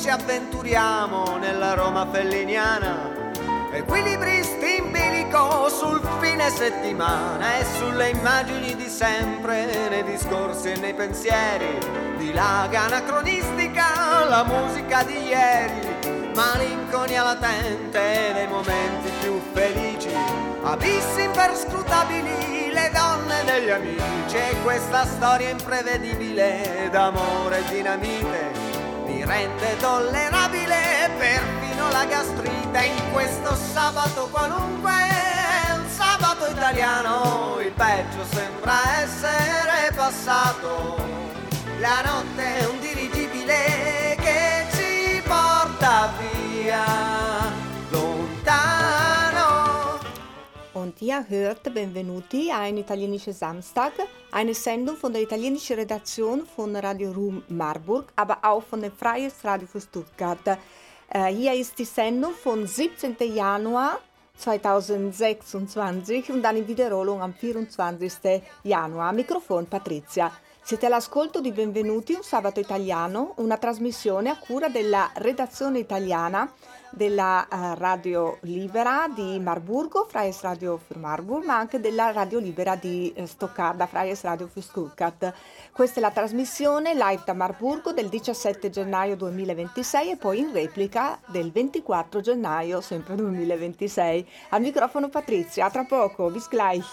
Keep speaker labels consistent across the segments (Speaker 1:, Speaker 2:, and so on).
Speaker 1: ci avventuriamo nella Roma felliniana, equilibristi in bilico sul fine settimana e sulle immagini di sempre, nei discorsi e nei pensieri, dilaga anacronistica la musica di ieri, malinconia latente nei momenti più felici, abissi imperscrutabili le donne degli amici, e questa storia imprevedibile d'amore e dinamite mi rende tollerabile perfino la gastrite. In questo sabato qualunque, un sabato italiano, il peggio sembra essere passato, la notte è un dirigibile che ci porta via lontano.
Speaker 2: Und ihr hört, benvenuti a ein italienischer Samstag, eine Sendung von der italienischen Redaktion von Radio Rum Marburg, aber auch von dem Freies Radio für Stuttgart. Hier ist die Sendung vom 17. Januar 2026 und dann in Wiederholung am 24. Januar. Mikrofon Patrizia. Siete all'ascolto di Benvenuti, un sabato italiano, una trasmissione a cura della redazione italiana della Radio Libera di Marburgo, Freies Radio für Marburg, ma anche della Radio Libera di Stoccarda, Freies Radio für Stuttgart. Questa è la trasmissione live da Marburgo del 17 gennaio 2026 e poi in replica del 24 gennaio, sempre 2026. Al microfono Patrizia, a tra poco, bis gleich.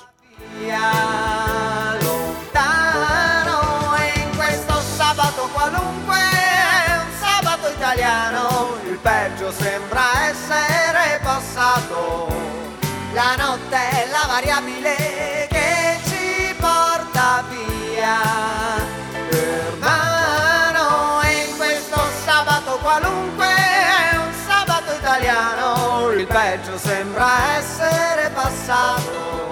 Speaker 1: Lontano, e in questo sabato qualunque, un sabato italiano, il peggio sembra essere passato, la notte è la variabile che ci porta via, hermano, e in questo sabato qualunque, un sabato italiano, il peggio sembra essere passato.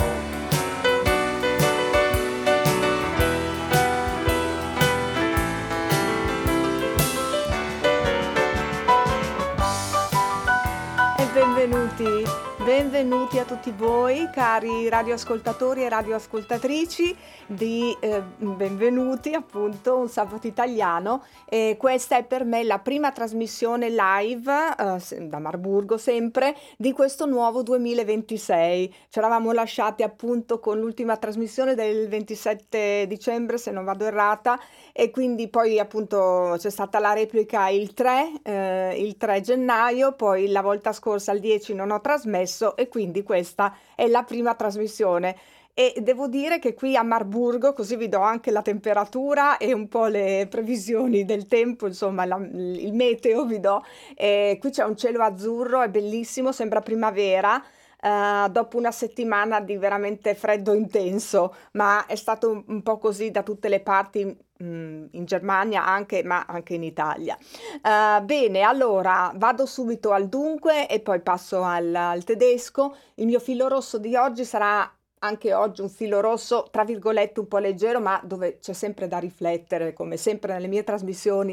Speaker 2: Benvenuti a tutti voi, cari radioascoltatori e radioascoltatrici di Benvenuti, appunto, un sabato italiano. E questa è per me la prima trasmissione live, da Marburgo sempre, di questo nuovo 2026. Ci eravamo lasciati appunto con l'ultima trasmissione del 27 dicembre, se non vado errata, e quindi poi appunto c'è stata la replica il 3 gennaio, poi la volta scorsa il 10 non ho trasmesso e quindi questa è la prima trasmissione. E devo dire che qui a Marburgo, così vi do anche la temperatura e un po' le previsioni del tempo, insomma il meteo vi do, qui c'è un cielo azzurro, è bellissimo, sembra primavera. Dopo una settimana di veramente freddo intenso, ma è stato un po' così da tutte le parti, in Germania anche, ma anche in Italia. Bene, allora vado subito al dunque e poi passo al tedesco. Il mio filo rosso di oggi sarà anche oggi un filo rosso, tra virgolette, un po' leggero, ma dove c'è sempre da riflettere, come sempre nelle mie trasmissioni,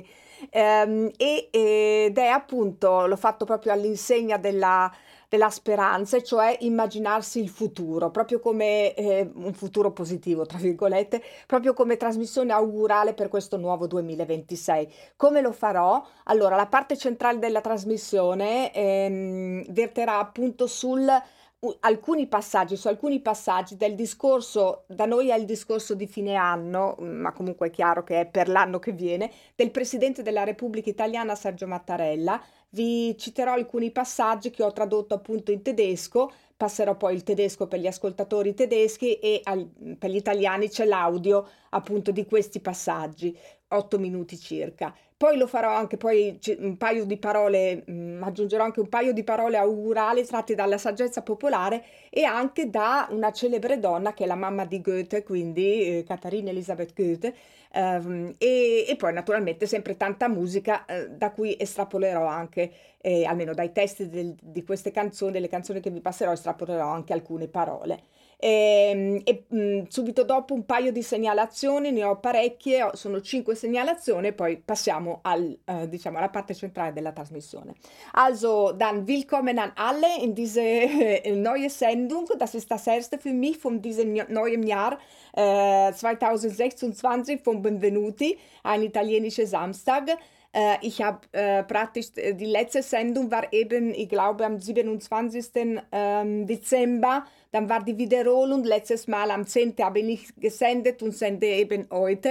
Speaker 2: ed è appunto, l'ho fatto proprio all'insegna della speranza, cioè immaginarsi il futuro, proprio come un futuro positivo, tra virgolette, proprio come trasmissione augurale per questo nuovo 2026. Come lo farò? Allora, la parte centrale della trasmissione verterà appunto su alcuni passaggi del discorso, da noi è il discorso di fine anno, ma comunque è chiaro che è per l'anno che viene, del Presidente della Repubblica Italiana Sergio Mattarella. Vi citerò alcuni passaggi che ho tradotto appunto in tedesco, passerò poi il tedesco per gli ascoltatori tedeschi e per gli italiani c'è l'audio appunto di questi passaggi, 8 minuti circa. Poi lo farò anche poi un paio di parole, aggiungerò anche un paio di parole augurali tratte dalla saggezza popolare e anche da una celebre donna che è la mamma di Goethe, quindi Katharina Elisabeth Goethe, e poi naturalmente sempre tanta musica da cui estrapolerò anche, almeno dai testi di queste canzoni, delle canzoni che vi passerò, estrapolerò anche alcune parole. Subito dopo un paio di segnalazioni, ne ho parecchie, sono 5 segnalazioni e poi passiamo diciamo alla parte centrale della trasmissione. Also, dann willkommen an alle in diese neue Sendung. Das ist das erste für mich von diesem neuen Jahr 2026 von Benvenuti, ein italienischer Samstag. Ich habe praktisch, die letzte Sendung war eben, ich glaube, am 27. Dezember. Dann war die Wiederholung, letztes Mal am 10. habe ich gesendet und sende eben heute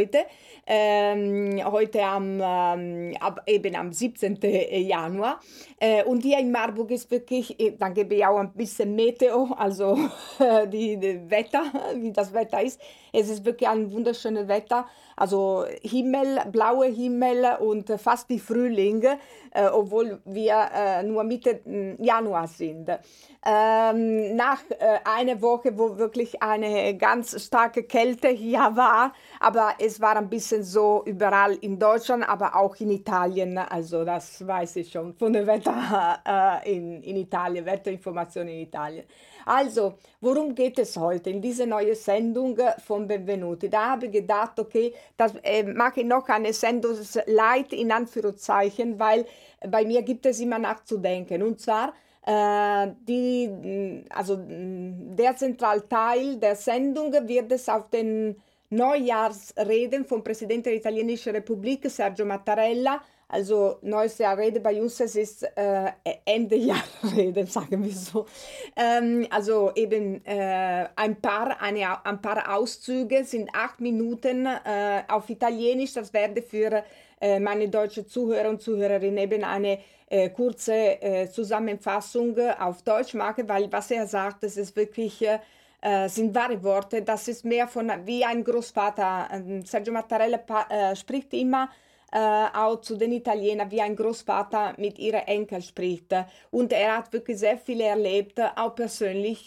Speaker 2: eben am 17. Januar. Und hier in Marburg ist wirklich, dann gebe ich auch ein bisschen Meteo, also die Wetter, wie das Wetter ist. Es ist wirklich ein wunderschönes Wetter, also Himmel, blauer Himmel und fast wie Frühling, obwohl wir nur Mitte Januar sind. Nach einer Woche, wo wirklich eine ganz starke Kälte hier war, aber es war ein bisschen so überall in Deutschland, aber auch in Italien, also das weiß ich schon von der Wetter in Italien, Wetterinformation in Italien. Also, worum geht es heute in dieser neuen Sendung von Benvenuti? Da habe ich gedacht, okay, das mache ich noch eine Sendung light in Anführungszeichen, weil bei mir gibt es immer nachzudenken. Und zwar, der Zentralteil der Sendung wird es auf den Neujahrsreden vom Präsidenten der Italienischen Republik, Sergio Mattarella. Also Neujahrsrede bei uns, es ist Ende Jahresrede, sagen wir so. Also eben ein paar Auszüge, sind 8 Minuten auf Italienisch. Das werde für meine deutschen Zuhörer und Zuhörerinnen eben eine kurze Zusammenfassung auf Deutsch machen, weil was er sagt, das ist wirklich... sind wahre Worte, das ist mehr von wie ein Großvater. Sergio Mattarella spricht immer auch zu den Italienern wie ein Großvater mit ihren Enkel spricht. Und er hat wirklich sehr viel erlebt, auch persönlich.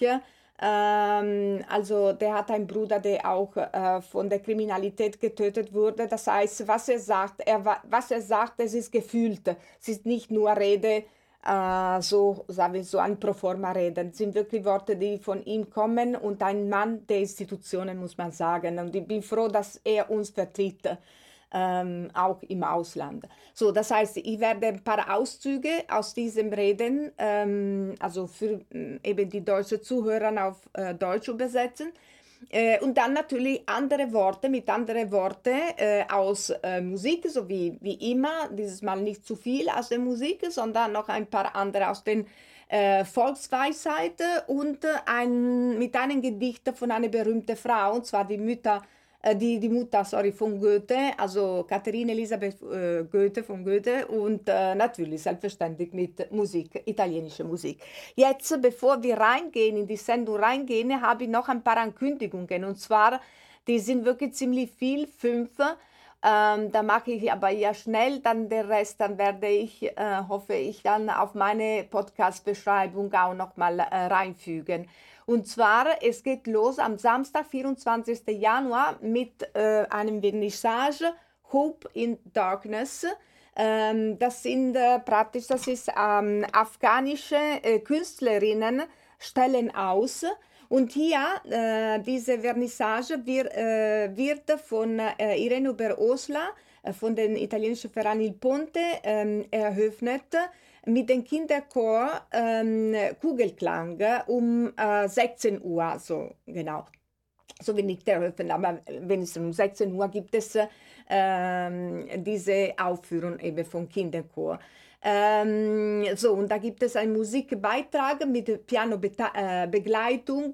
Speaker 2: Also der hat einen Bruder, der auch von der Kriminalität getötet wurde. Das heißt, was er sagt, es ist gefühlt. Es ist nicht nur Rede, so sagen wir so ein Proforma-Reden. Es sind wirklich Worte, die von ihm kommen und ein Mann der Institutionen, muss man sagen. Und ich bin froh, dass er uns vertritt. Auch im Ausland. So, das heißt, ich werde ein paar Auszüge aus diesem Reden, also für eben die deutschen Zuhörer auf Deutsch übersetzen. Und dann natürlich andere Worte mit anderen Worten aus Musik, so wie immer, dieses Mal nicht zu viel aus der Musik, sondern noch ein paar andere aus den Volksweisheiten und mit einem Gedicht von einer berühmten Frau, und zwar die Mutter von Goethe, also Katharine Elisabeth Goethe von Goethe und natürlich selbstverständlich mit Musik, italienische Musik. Jetzt, bevor wir in die Sendung reingehen, habe ich noch ein paar Ankündigungen, und zwar, die sind wirklich ziemlich viel, 5. Da mache ich aber ja schnell, dann den Rest, dann werde ich, hoffe ich, dann auf meine Podcast-Beschreibung auch nochmal reinfügen. Und zwar, es geht los am Samstag, 24. Januar mit einem Vernissage, Hope in Darkness. Das ist afghanische Künstlerinnen stellen aus. Und hier, diese Vernissage wird von Irene Oberosla von den italienischen Verein Il Ponte eröffnet mit dem Kinderchor Kugelklang um 16 Uhr, so genau. So wie nicht eröffnet, aber wenigstens um 16 Uhr gibt es diese Aufführung eben vom Kinderchor. So, und da gibt es einen Musikbeitrag mit Pianobegleitung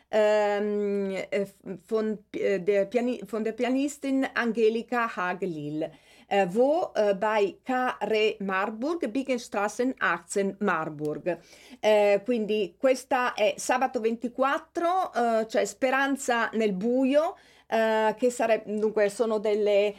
Speaker 2: von der Pianistin Angelika Hagelil, wo bei Carré Marburg, Biggenstrassen 18 Marburg. Quindi questa è sabato 24, c'è Speranza nel buio, che dunque sono delle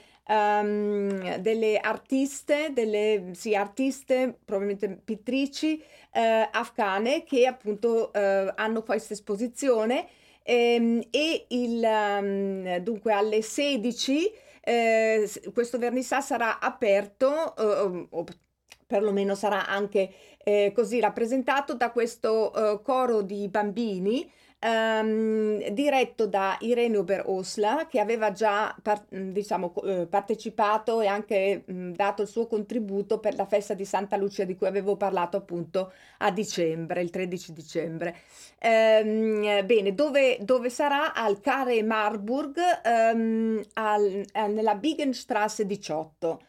Speaker 2: artiste, artiste, probabilmente pittrici afghane che appunto hanno questa esposizione e dunque alle 16 questo vernissage sarà aperto o perlomeno sarà anche così rappresentato da questo coro di bambini diretto da Irene Oberosla, che aveva già partecipato e anche dato il suo contributo per la festa di Santa Lucia di cui avevo parlato appunto a dicembre, il 13 dicembre. Bene, dove sarà? Al Care Marburg, nella Biegenstraße 18.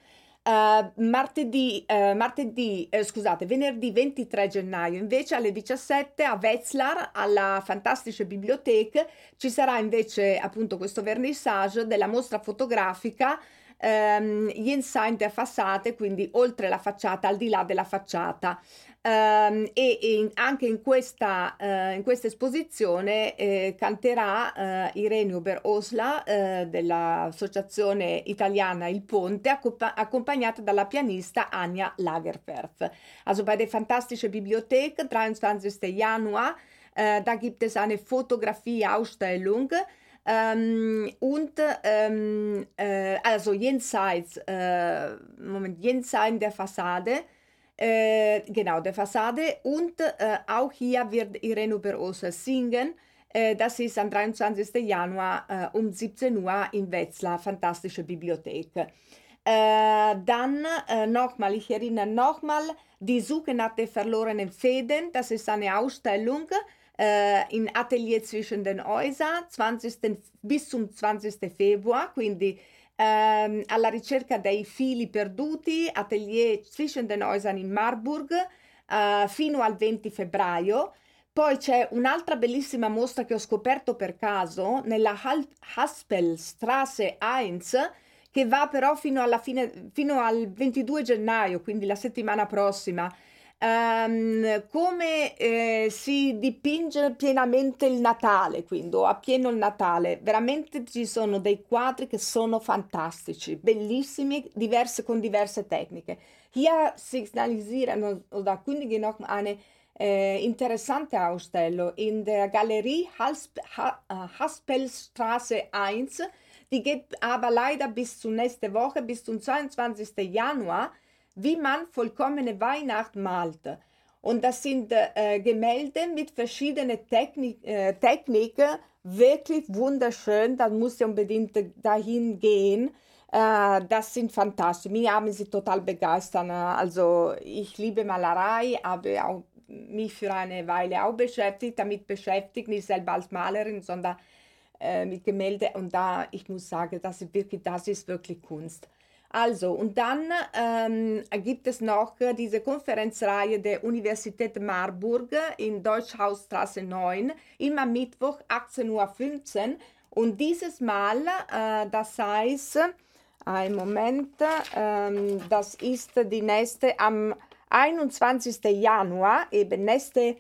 Speaker 2: Venerdì 23 gennaio invece alle 17 a Wetzlar alla Fantastische Bibliothek ci sarà invece appunto questo vernissage della mostra fotografica Jensein der Fassade, quindi oltre la facciata, al di là della facciata. Anche in questa esposizione canterà Irene Oberosla dell'associazione italiana Il Ponte, accompagnata dalla pianista Anja Lagerfeld. Also bei der Fantastische Bibliothek, 23. Januar, da gibt es eine Fotografie-Ausstellung. Also jenseits der Fassade, genau, der Fassade, und auch hier wird Irene Oberosla singen. Das ist am 23. Januar um 17 Uhr in Wetzlar, Fantastische Bibliothek. Dann nochmal, ich erinnere nochmal, die Suche nach den verlorenen Fäden, das ist eine Ausstellung in Atelier zwischen den Häusern, 20. bis zum 20. Februar, quindi alla ricerca dei fili perduti, Atelier zwischen den Häusern in Marburg, fino al 20 febbraio. Poi c'è un'altra bellissima mostra che ho scoperto per caso nella Haspelstraße 1, che va però fino al 22 gennaio, quindi la settimana prossima. Come si dipinge pienamente il Natale, quindi a pieno il Natale. Veramente ci sono dei quadri che sono fantastici, bellissimi, con diverse tecniche. Hier signalisieren oder kündigen noch eine interessante Ausstellung in der Galerie Haspelstraße 1. Die geht aber leider bis zur nächste Woche, bis zum 22. Januar, wie man vollkommene Weihnacht malt. Und das sind Gemälde mit verschiedenen Techniken, wirklich wunderschön. Da muss ihr unbedingt dahin gehen. Das sind fantastisch. Mich haben sie total begeistert. Also ich liebe Malerei, habe auch mich für eine Weile auch damit beschäftigt, nicht selber als Malerin, sondern mit Gemälde. Und ich muss sagen, das ist wirklich Kunst. Also, und dann gibt es noch diese Konferenzreihe der Universität Marburg in Deutschhausstraße 9, immer Mittwoch 18:15 Uhr. Und dieses Mal, das heißt, einen Moment, das ist die nächste am 21. Januar, eben nächste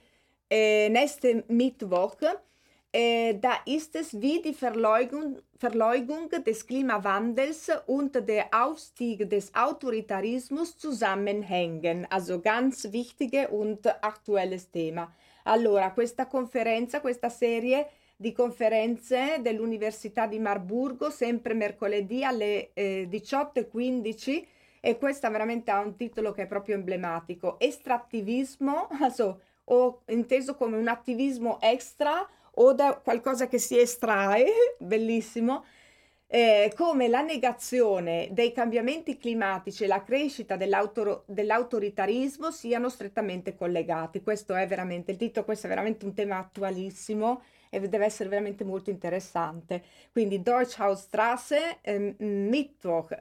Speaker 2: Mittwoch. Da ist es wie die Verleugung des Klimawandels und der Aufstieg des Autoritarismus zusammenhängen. Also ganz wichtige und aktuelles Thema. Allora, questa serie di conferenze dell'Università di Marburgo, sempre mercoledì alle 18:15, e questa veramente ha un titolo che è proprio emblematico: estrattivismo, also, o inteso come un attivismo extra o da qualcosa che si estrae, bellissimo, come la negazione dei cambiamenti climatici e la crescita dell'autoritarismo siano strettamente collegati. Questo è veramente un tema attualissimo e deve essere veramente molto interessante. Quindi Deutschhausstraße, Mittwoch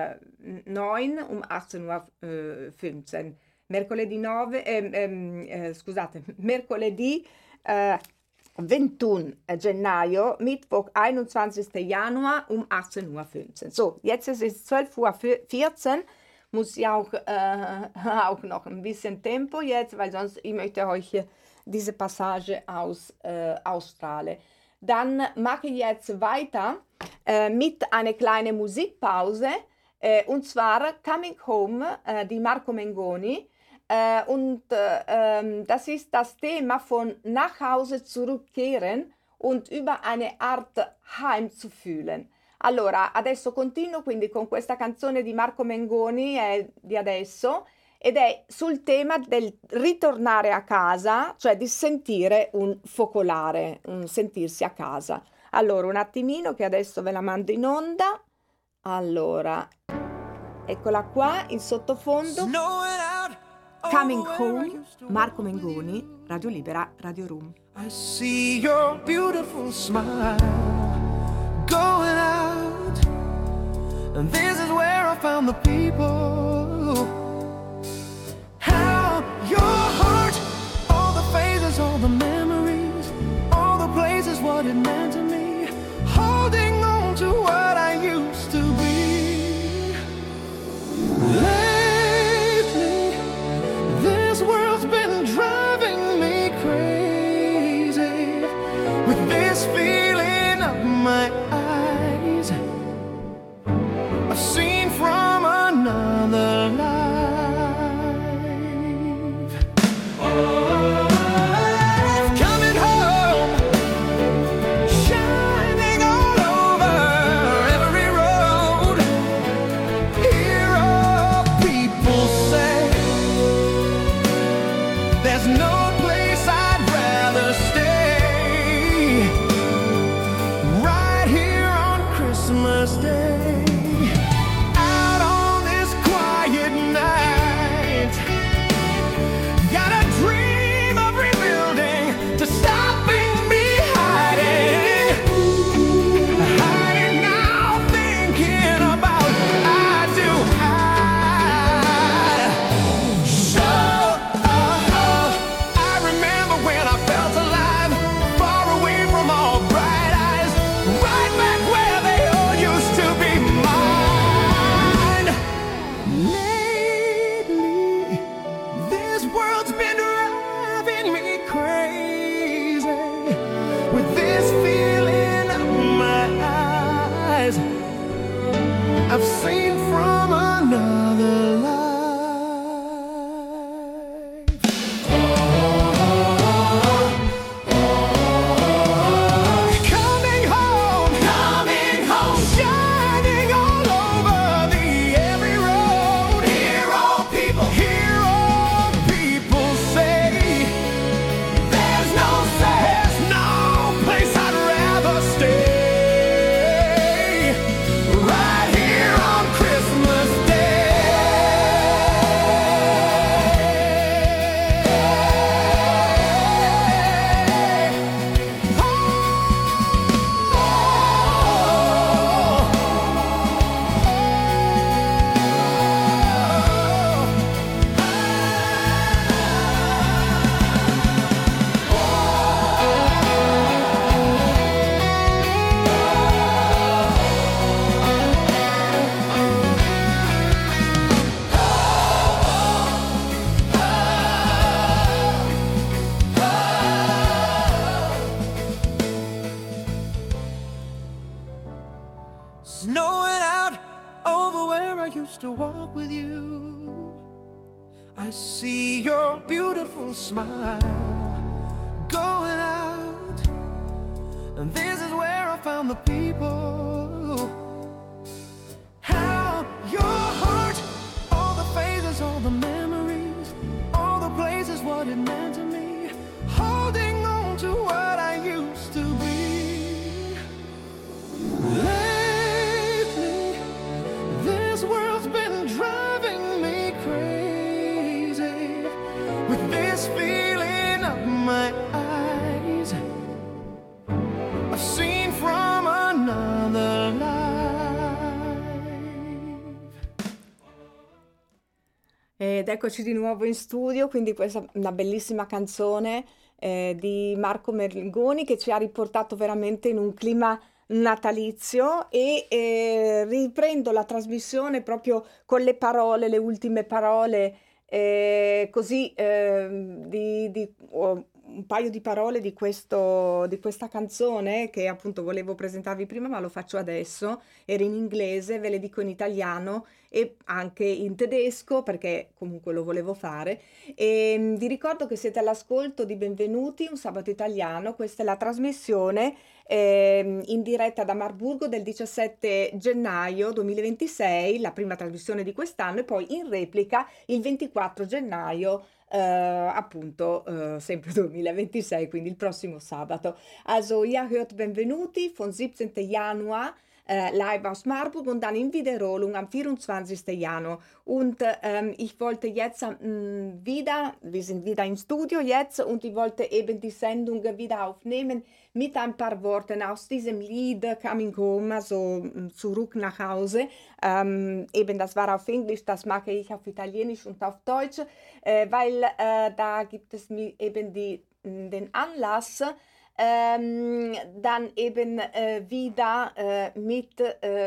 Speaker 2: 9 um 18:15 Uhr. Mercoledì 21 gennaio, Mittwoch 21. Januar um 18:15 Uhr. So, jetzt ist es 12:14 Uhr. Muss ich auch noch ein bisschen Tempo jetzt, weil sonst ich möchte euch hier diese Passage ausstrahlen. Dann mache ich jetzt weiter mit einer kleinen Musikpause, und zwar Coming Home di Marco Mengoni. Das ist das Thema von nach Hause zurückkehren und über eine Art Heim zu fühlen. Allora, adesso continuo quindi con questa canzone di Marco Mengoni di adesso, ed è sul tema del ritornare a casa, cioè di sentire un focolare, un sentirsi a casa. Allora, un attimino che adesso ve la mando in onda. Allora, eccola qua in sottofondo. Coming Home, Marco Mengoni, Radio Libera, Radio Room.
Speaker 3: I see your beautiful smile going out, and this is where I found the people. How your heart, all the phases, all the memories, all the places, what it meant to me, holding on to what I used to be. Lately, this world's been driving me crazy with this feeling of my eyes. I've seen from another life. Oh, coming home, shining all over every road. Hear all people say, there's no place I'd rather stay. Right here on Christmas Day, out on this quiet night, got a dream of rebuilding to stopping me hiding. Hiding now, thinking about I do hide. So, I remember when I felt alive, far away from all bright eyes, right back where they all used to be mine. Lately, this world's been driving me crazy with this feeling of my eyes. I've seen from another life. Coming home, shining all over the every road. Hear all people say, there's no place I'd rather stay. Right here on Christmas snowing out over where I used to walk with you. I see your beautiful smile going out, and this is where I found the people. How your heart, all the phases, all the memories, all the places, what it meant to me, holding on to what I used to be. Lately, this world's been driving me crazy with this feeling of my eyes. I've seen from another life.
Speaker 2: Ed eccoci di nuovo in studio, quindi questa è una bellissima canzone di Marco Mengoni che ci ha riportato veramente in un clima natalizio e riprendo la trasmissione proprio con le parole, le ultime parole così di un paio di parole di questa canzone che appunto volevo presentarvi prima, ma lo faccio adesso. Era in inglese, ve le dico in italiano e anche in tedesco perché comunque lo volevo fare. E vi ricordo che siete all'ascolto di Benvenuti, un sabato italiano. Questa è la trasmissione in diretta da Marburgo del 17 gennaio 2026, la prima trasmissione di quest'anno, e poi in replica il 24 gennaio appunto sempre 2026, quindi il prossimo sabato. Also, ihr hört Benvenuti von 17. Januar live aus Marburg und dann in Wiederholung am 24. Januar. Und ich wollte jetzt wir sind wieder im Studio jetzt und ich wollte eben die Sendung wieder aufnehmen mit ein paar Worten aus diesem Lied Coming Home, also zurück nach Hause. Eben, das war auf Englisch, das mache ich auf Italienisch und auf Deutsch, weil da gibt es eben den Anlass, dann eben wieder mit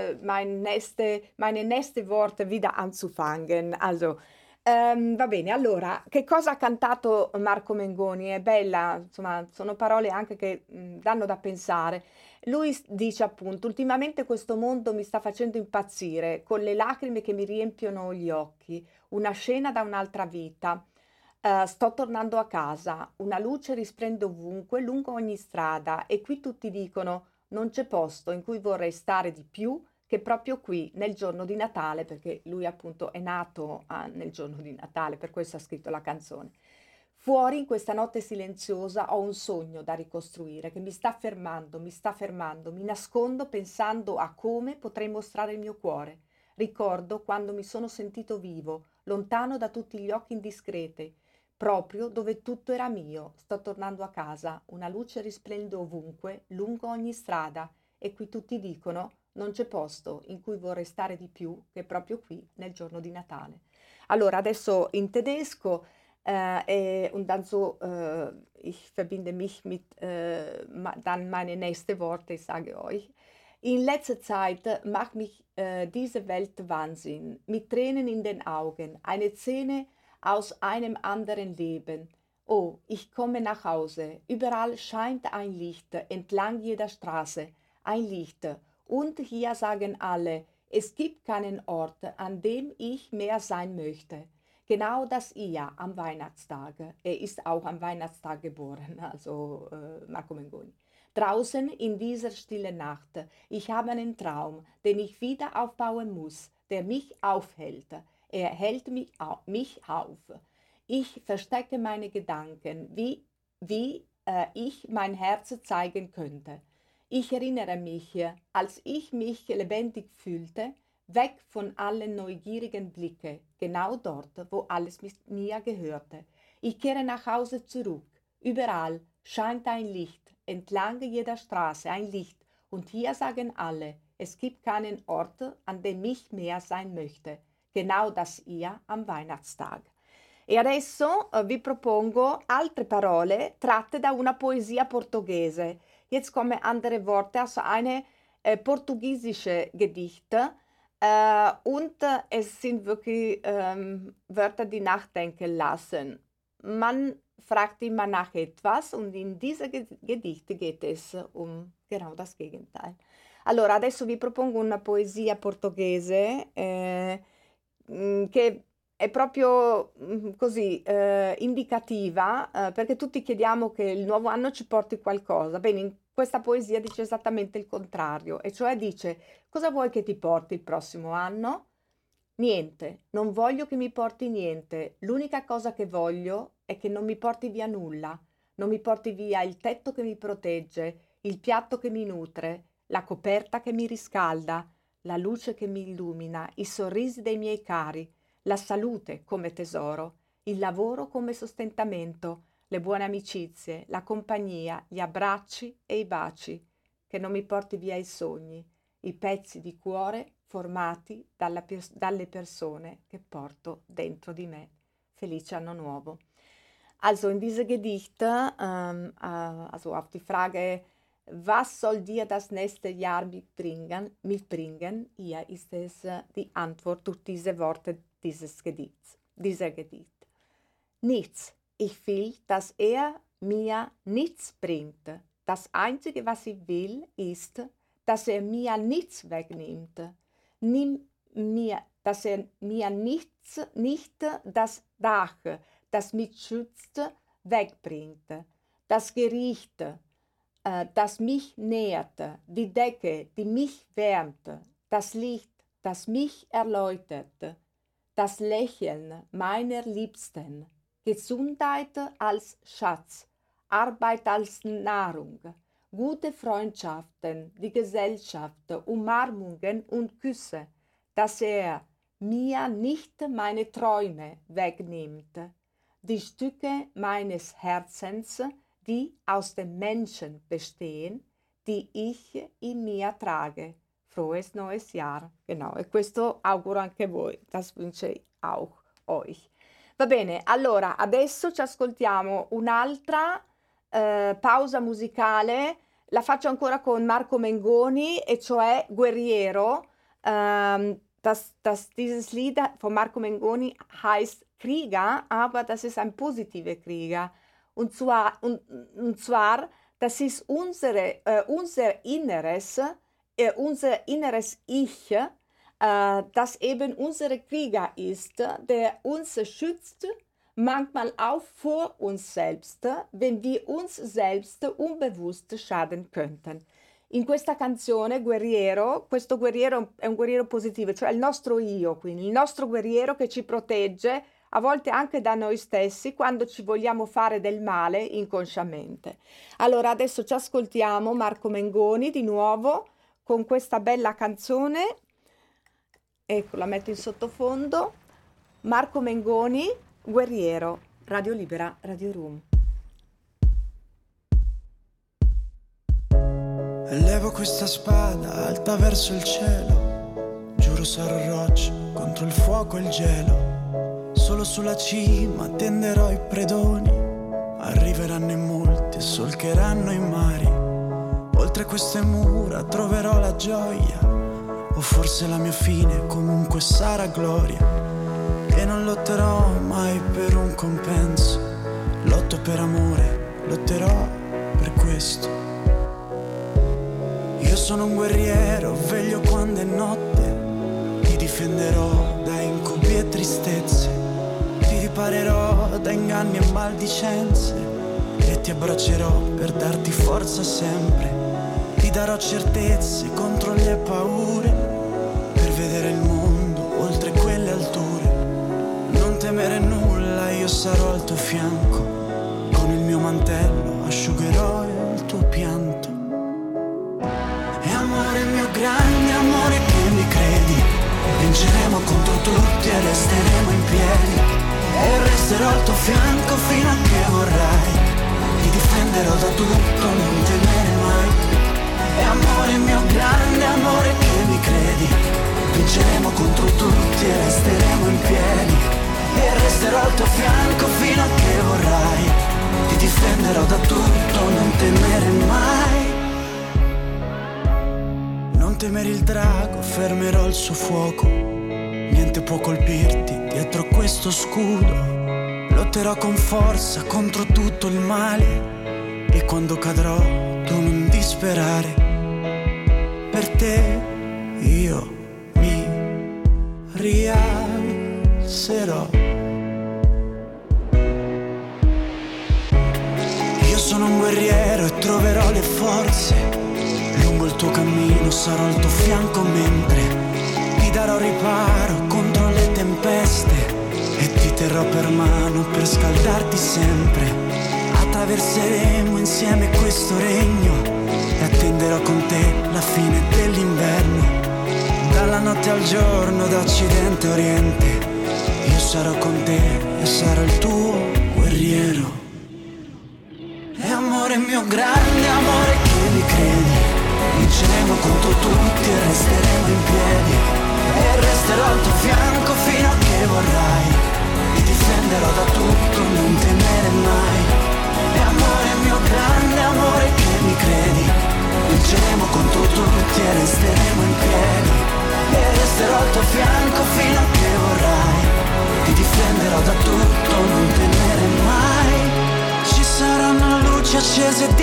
Speaker 2: meine nächste Worte wieder anzufangen. Also, va bene, allora, che cosa ha cantato Marco Mengoni? È bella, insomma, sono parole anche che danno da pensare. Lui dice appunto, ultimamente questo mondo mi sta facendo impazzire, con le lacrime che mi riempiono gli occhi, una scena da un'altra vita. Sto tornando a casa, una luce risplende ovunque, lungo ogni strada, e qui tutti dicono non c'è posto in cui vorrei stare di più che proprio qui nel giorno di Natale, perché lui appunto è nato nel giorno di Natale, per questo ha scritto la canzone. Fuori in questa notte silenziosa ho un sogno da ricostruire che mi sta fermando, mi nascondo pensando a come potrei mostrare il mio cuore. Ricordo quando mi sono sentito vivo, lontano da tutti gli occhi indiscreti, proprio dove tutto era mio. Sto tornando a casa, una luce risplende ovunque, lungo ogni strada, e qui tutti dicono non c'è posto in cui vorrei stare di più che proprio qui nel giorno di Natale. Allora, adesso in tedesco, und dann so, ich verbinde mich mit dann meine nächste Worte, ich sage euch. In letzter Zeit macht mich diese Welt Wahnsinn, mit Tränen in den Augen, eine Szene aus einem anderen Leben. Oh, ich komme nach Hause, überall scheint ein Licht, entlang jeder Straße, ein Licht. Und hier sagen alle, es gibt keinen Ort, an dem ich mehr sein möchte. Genau das ihr am Weihnachtstag. Er ist auch am Weihnachtstag geboren, also Marco Mengoni. Draußen in dieser stillen Nacht, ich habe einen Traum, den ich wieder aufbauen muss, der mich aufhält. Er hält mich auf. Ich verstecke meine Gedanken, wie ich mein Herz zeigen könnte. Ich erinnere mich, als ich mich lebendig fühlte, weg von allen neugierigen Blicken, genau dort, wo alles mir gehörte. Ich kehre nach Hause zurück. Überall scheint ein Licht, entlang jeder Straße ein Licht. Und hier sagen alle, es gibt keinen Ort, an dem ich mehr sein möchte. Genau das ihr am Weihnachtstag. E adesso vi propongo altre parole tratte da una poesia portoghese. Jetzt kommen andere Worte aus eine portugiesische Gedichte. Und es sind wirklich Wörter, die nachdenken lassen. Man fragt immer nach etwas und in dieser Gedichte geht es um genau das Gegenteil. Allora, adesso vi propongo una poesia portoghese che è proprio così indicativa, perché tutti chiediamo che il nuovo anno ci porti qualcosa. Bene, in questa poesia dice esattamente il contrario, e cioè dice: cosa vuoi che ti porti il prossimo anno? Niente, non voglio che mi porti niente. L'unica cosa che voglio è che non mi porti via nulla. Non mi porti via il tetto che mi protegge, il piatto che mi nutre, la coperta che mi riscalda, la luce che mi illumina, i sorrisi dei miei cari, la salute come tesoro, il lavoro come sostentamento, le buone amicizie, la compagnia, gli abbracci e i baci. Che non mi porti via i sogni, i pezzi di cuore formati dalle persone che porto dentro di me. Felice Anno Nuovo. Also in diese Gedichte, also auf die Frage, was soll dir das nächste Jahr mitbringen? Hier ist es die Antwort durch diese Worte dieser Gedicht. Nichts. Ich will, dass er mir nichts bringt. Das Einzige, was ich will, ist, dass er mir nichts wegnimmt. Dass er mir nicht das Dach, das mich schützt, wegbringt. Das Gericht, das mich nährt, die Decke, die mich wärmt, das Licht, das mich erleuchtet, das Lächeln meiner Liebsten, Gesundheit als Schatz, Arbeit als Nahrung, gute Freundschaften, die Gesellschaft, Umarmungen und Küsse, dass er mir nicht meine Träume wegnimmt, die Stücke meines Herzens, die aus den Menschen bestehen, die ich in mir trage. Frohes neues Jahr. Genau, e questo auguro anche voi, das wünsche ich auch euch. Va bene, allora adesso ci ascoltiamo un'altra pausa musicale, la faccio ancora con Marco Mengoni, e cioè Guerriero. Dieses Lied von Marco Mengoni heißt Krieger, aber das ist ein positiver Krieger. Und zwar, das ist unser inneres Ich, das eben unser Krieger ist, der uns schützt, manchmal auch vor uns selbst, wenn wir uns selbst unbewusst schaden könnten. In questa canzone Guerriero, questo guerriero è un guerriero positivo, cioè il nostro io, quindi il nostro guerriero che ci protegge, a volte anche da noi stessi, quando ci vogliamo fare del male inconsciamente. Allora adesso ci ascoltiamo Marco Mengoni di nuovo con questa bella canzone, ecco, la metto in sottofondo, Marco Mengoni, Guerriero, Radio Libera, Radio Room.
Speaker 3: Levo questa spada alta verso il cielo, giuro sarò roccia contro il fuoco e il gelo, solo sulla cima tenderò i predoni, arriveranno in molti e solcheranno i mari, oltre queste mura troverò la gioia, o forse la mia fine comunque sarà gloria, e non lotterò mai per un compenso, lotto per amore, lotterò per questo. Io sono un guerriero, veglio quando è notte, ti difenderò da incubi e tristezze, ti riparerò da inganni e maldicenze, e ti abbraccerò per darti forza sempre, ti darò certezze contro le paure, per vedere il mondo oltre quelle alture. Non temere nulla, io sarò al tuo fianco, con il mio mantello asciugherò il tuo pianto. E amore mio grande amore che mi credi, vinceremo contro tutti e resteremo in piedi, e resterò al tuo fianco fino a che vorrai, ti difenderò da tutto, non temere mai. E amore mio grande amore che mi credi, vinceremo contro tutti e resteremo in piedi, e resterò al tuo fianco fino a che vorrai, ti difenderò da tutto, non temere mai. Non temere il drago, fermerò il suo fuoco, niente può colpirti dietro questo scudo, lotterò con forza contro tutto il male, e quando cadrò tu non disperare, per te io mi rialzerò. Io sono un guerriero e troverò le forze, lungo il tuo cammino sarò al tuo fianco mentre ti darò riparo contro le tempeste, e ti terrò per mano per scaldarti sempre. Attraverseremo insieme questo regno e attenderò con te la fine dell'inverno, dalla notte al giorno, da occidente a oriente, io sarò con te e sarò il tuo guerriero. E amore mio grande amore che mi credi, vinceremo contro tutti e resteremo in piedi, e resterò al tuo fianco fino a che vorrai, ti difenderò da tutto, non temere mai. E amore mio grande amore che mi credi, vinceremo contro tutti e resteremo in piedi, e resterò al tuo fianco fino a che vorrai, ti difenderò da tutto, non temere mai. Ci saranno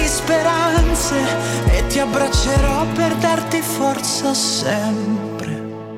Speaker 3: di speranze e ti abbraccerò per darti forza sempre.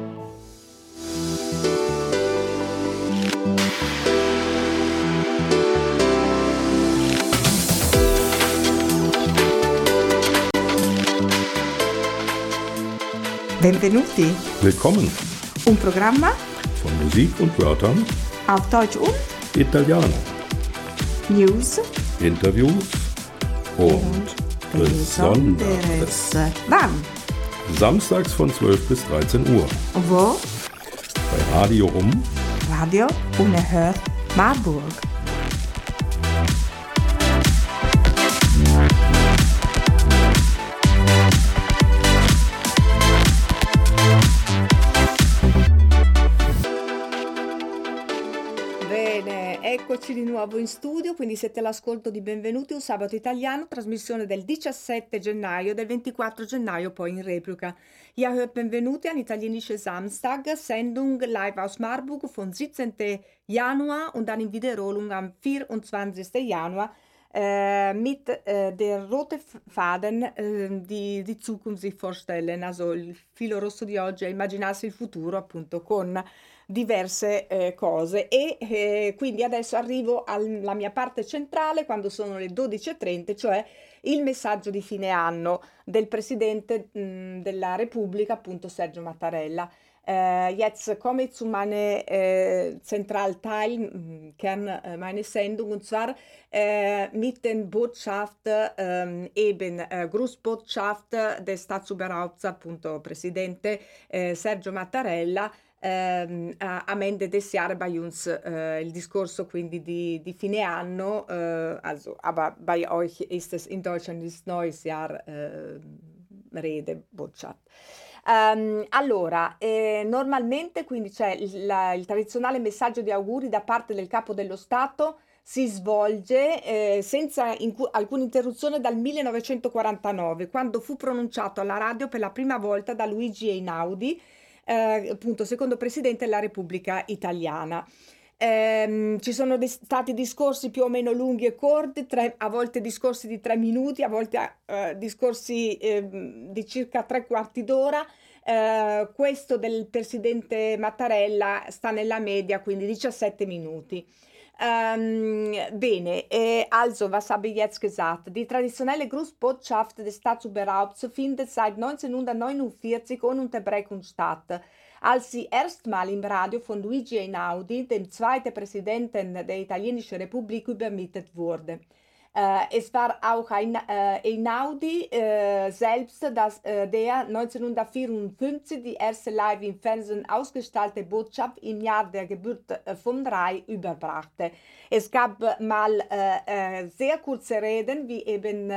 Speaker 2: Benvenuti.
Speaker 4: Willkommen
Speaker 2: Un programma
Speaker 4: von Musik und Wörtern
Speaker 2: auf Deutsch und
Speaker 4: Italiano,
Speaker 2: News
Speaker 4: Interviews und Besonderes.
Speaker 2: Wann?
Speaker 4: Samstags von 12 bis 13 Uhr
Speaker 2: Wo?
Speaker 4: bei Radio
Speaker 2: Radio Unerhört Marburg. Bene, eccoci di nuovo in studio, quindi siete all'ascolto di Benvenuti, un sabato italiano, trasmissione del 17 gennaio, del 24 gennaio poi in replica. Ihr hört Benvenuti, ein italienischer Samstag, Sendung live aus Marburg vom 17. Januar und dann in Wiederholung am 24. Januar mit der rote Faden di Zukunft sich vorstellen, also il filo rosso di oggi è immaginarsi il futuro appunto con diverse cose e quindi adesso arrivo alla mia parte centrale quando sono le 12:30, cioè il messaggio di fine anno del Presidente della Repubblica, appunto Sergio Mattarella. Jetzt komme ich zu meinem Zentralteil, Kern meiner Sendung, und zwar mit den Botschaft, Grußbotschaft des Staatsoberhaupts, appunto Presidente Sergio Mattarella, am Ende des Jahres bei uns, il discorso quindi di fine anno, also, aber bei euch ist es in Deutschland ist neues Jahr Rede, Botschaft. Allora, normalmente quindi c'è il tradizionale messaggio di auguri da parte del capo dello Stato, si svolge senza alcuna interruzione dal 1949, quando fu pronunciato alla radio per la prima volta da Luigi Einaudi, appunto secondo presidente della Repubblica Italiana. Ci sono stati discorsi più o meno lunghi e corti, a volte discorsi di 3 minuti, a volte discorsi di circa 3/4 d'ora. Questo del presidente Mattarella sta nella media, quindi 17 minuti. Bene, also, was habe ich jetzt gesagt? Die traditionelle Grußbotschaft des Staatsoberhaupts findet seit 1949 ohne Unterbrechung statt. Als sie erstmal im Radio von Luigi Einaudi, dem zweiten Präsidenten der Italienischen Republik, übermittelt wurde. Es war auch Einaudi selbst, der 1954 die erste live im Fernsehen ausgestrahlte Botschaft im Jahr der Geburt von Rai überbrachte. Es gab mal sehr kurze Reden, wie eben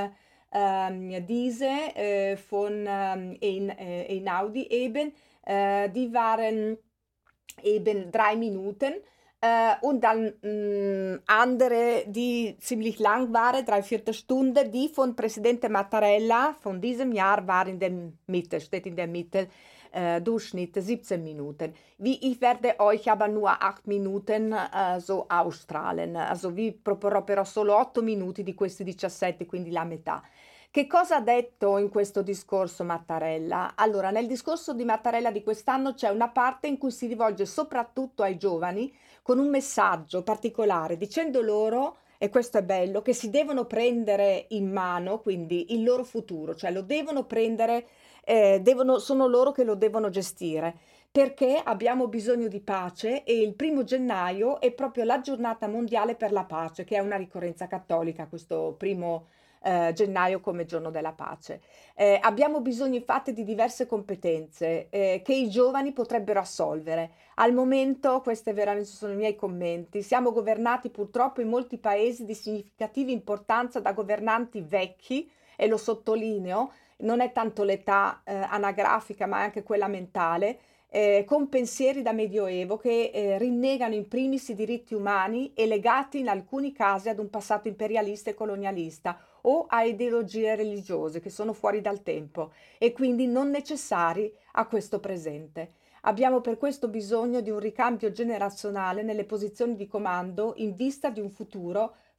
Speaker 2: diese von Einaudi eben, die waren eben 3 Minuten. Und dann andere, die ziemlich lang waren, 3/4 Stunde, die von Präsident Mattarella von diesem Jahr war in der Mitte, steht in der Mitte, Durchschnitt 17 Minuten. Ich werde euch aber nur 8 Minuten so ausstrahlen, also vi proporrò però solo 8 minuti di questi 17, quindi la metà. Che cosa ha detto in questo discorso Mattarella? Allora, nel discorso di Mattarella di quest'anno c'è una parte in cui si rivolge soprattutto ai giovani con un messaggio particolare, dicendo loro, e questo è bello, che si devono prendere in mano quindi il loro futuro, cioè lo devono prendere, sono loro che lo devono gestire, perché abbiamo bisogno di pace e il 1 gennaio è proprio la giornata mondiale per la pace, che è una ricorrenza cattolica, questo 1 gennaio come giorno della pace. Abbiamo bisogno infatti di diverse competenze che i giovani potrebbero assolvere. Al momento, questi veramente sono i miei commenti, siamo governati purtroppo in molti paesi di significativa importanza da governanti vecchi, e lo sottolineo, non è tanto l'età anagrafica ma anche quella mentale, con pensieri da medioevo che rinnegano in primis i diritti umani e legati in alcuni casi ad un passato imperialista e colonialista o a ideologie religiose che sono fuori dal tempo e quindi non necessari a questo presente. Abbiamo per questo bisogno di un ricambio generazionale nelle posizioni di comando in vista di un futuro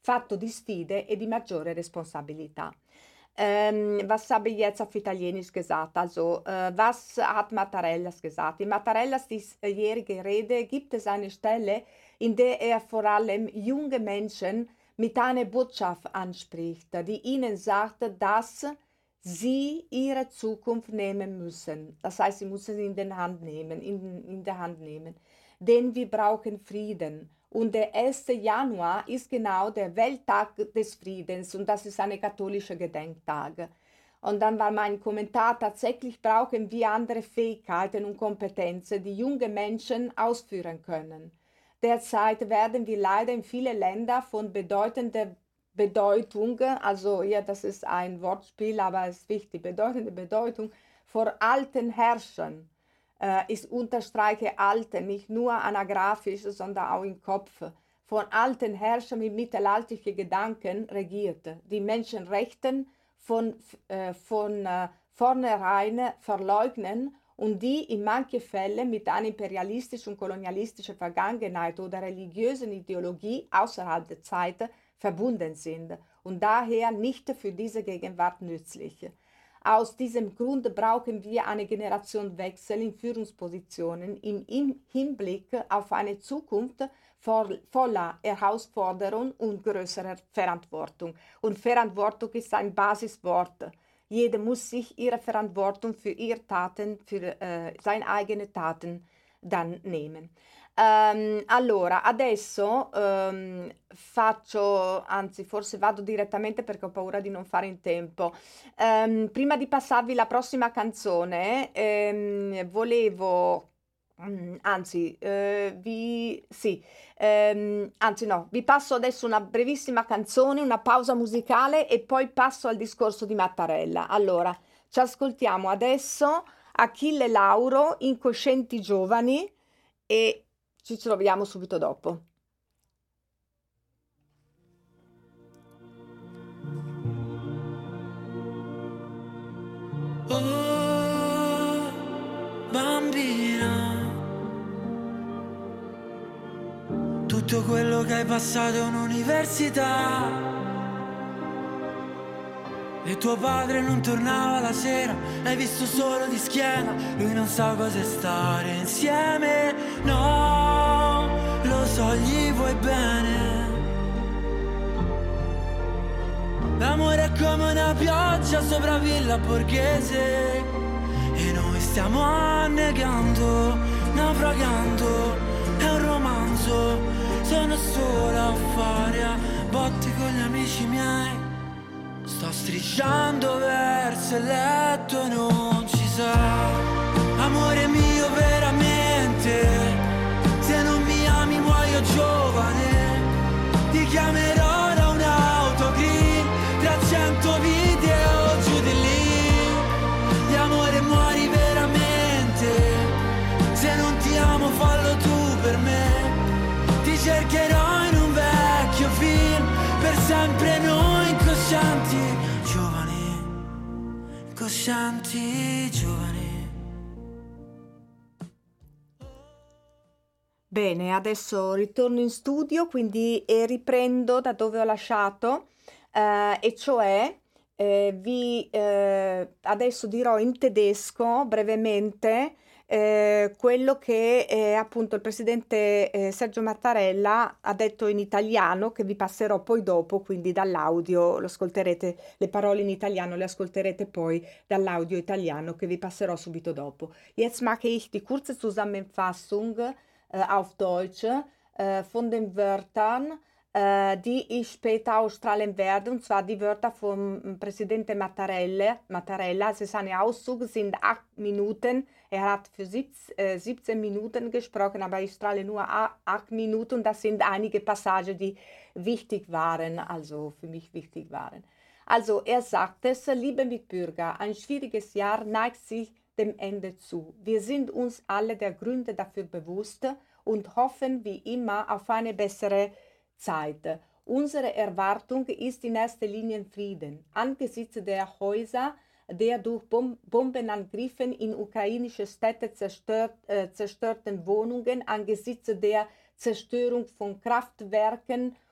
Speaker 2: fatto di sfide e di maggiore responsabilità. Was habe ich jetzt auf Italienisch gesagt? Also, was hat Mattarella gesagt? In Mattarellas diesjährige Rede gibt es eine Stelle, in der er vor allem junge Menschen mit einer Botschaft anspricht, die ihnen sagt, dass sie ihre Zukunft nehmen müssen. Das heißt, sie müssen sie in der Hand nehmen. Denn wir brauchen Frieden. Und der 1. Januar ist genau der Welttag des Friedens und das ist ein katholischer Gedenktag. Und dann war mein Kommentar, tatsächlich brauchen wir andere Fähigkeiten und Kompetenzen, die junge Menschen ausführen können. Derzeit werden wir leider in vielen Ländern von bedeutender Bedeutung, also ja, das ist ein Wortspiel, aber es ist wichtig, bedeutende Bedeutung, vor alten Herrschern. Ich unterstreiche Alten, nicht nur anagraphisch, sondern auch im Kopf, von alten Herrschern mit mittelalterlichen Gedanken regiert, die Menschenrechte von vornherein verleugnen und die in manchen Fällen mit einer imperialistischen und kolonialistischen Vergangenheit oder religiösen Ideologie außerhalb der Zeit verbunden sind und daher nicht für diese Gegenwart nützlich. Aus diesem Grund brauchen wir einen Generationenwechsel in Führungspositionen im Hinblick auf eine Zukunft voller Herausforderung und größerer Verantwortung. Und Verantwortung ist ein Basiswort. Jeder muss sich ihre Verantwortung für ihre Taten, für seine eigenen Taten dann nehmen. Allora, adesso anzi forse vado direttamente perché ho paura di non fare in tempo. Prima di passarvi la prossima canzone, vi passo adesso una brevissima canzone, una pausa musicale e poi passo al discorso di Mattarella. Allora, ci ascoltiamo adesso Achille Lauro, Incoscienti Giovani e ci troviamo subito dopo.
Speaker 5: Oh, bambina, tutto quello che hai passato è un'università. E tuo padre non tornava la sera, l'hai visto solo di schiena. Lui non sa cos'è stare insieme, no, lo so, gli vuoi bene. L'amore è come una pioggia sopra Villa Borghese e noi stiamo annegando, naufragando. È un romanzo, sono solo a fare a botte con gli amici miei. Sto strisciando verso il letto e non ci sei. Amore mio veramente, se non mi ami muoio giovane. Ti chiamerò da un'auto green, 300 video giù di lì. Di amore muori veramente, se non ti amo fallo tu per me. Ti cercherò in un vecchio film, per sempre noi incoscienti giovani, incoscienti giovani.
Speaker 2: Bene, adesso ritorno in studio, quindi riprendo da dove ho lasciato, e cioè adesso dirò in tedesco brevemente quello che appunto il presidente Sergio Mattarella ha detto in italiano, che vi passerò poi dopo, quindi dall'audio, lo ascolterete, le parole in italiano le ascolterete poi dall'audio italiano che vi passerò subito dopo. Jetzt mache ich die kurze Zusammenfassung auf Deutsch von den Wörtern, die ich später ausstrahlen werde, und zwar die Wörter vom Präsidenten Mattarella. Also seine Auszüge sind 8 Minuten. Er hat für 17 Minuten gesprochen, aber ich strahle nur 8 Minuten. Und das sind einige Passagen, die wichtig waren, also für mich wichtig waren. Also er sagt es, liebe Mitbürger, ein schwieriges Jahr neigt sich dem Ende zu. Wir sind uns alle der Gründe dafür bewusst und hoffen wie immer auf eine bessere Zeit. Unsere Erwartung ist in erster Linie Frieden. Angesichts der Häuser, der durch Bombenangriffen in ukrainische Städte zerstörten Wohnungen, angesichts der Zerstörung von Kraftwerken